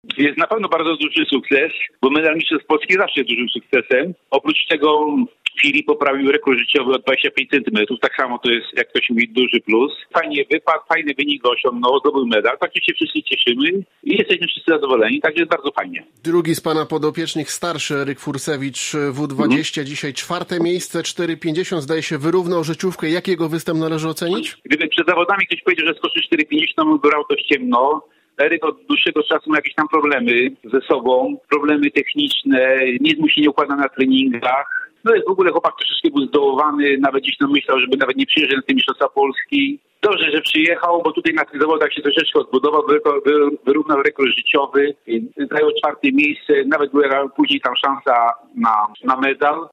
Jest na pewno bardzo duży sukces, bo medal mistrzostw Polski zawsze jest dużym sukcesem. Oprócz tego Filip poprawił rekord życiowy o 25 cm. Tak samo to jest, jak ktoś mówi, duży plus. Fajnie wypadł, fajny wynik osiągnął, zdobył medal. Tak się wszyscy cieszymy i jesteśmy wszyscy zadowoleni, także jest bardzo fajnie. Drugi z pana podopiecznych, starszy Eryk Fursewicz, W20, dzisiaj 4. miejsce, 4,50, zdaje się, wyrównał życiówkę. Jak jego występ należy ocenić? Gdyby przed zawodami ktoś powiedział, że skoczy 4,50, to bym brał to ciemno. Eryk od dłuższego czasu ma jakieś tam problemy ze sobą, problemy techniczne, nic mu się nie układa na treningach. No jest w ogóle chłopak troszeczkę był zdołowany, nawet gdzieś tam myślał, żeby nawet nie przyjeżdżał na te mistrzostwa Polski. Dobrze, że przyjechał, bo tutaj na tych zawodach się troszeczkę odbudował, wyrównał rekord życiowy, zajął 4. miejsce, nawet była później tam szansa na medal.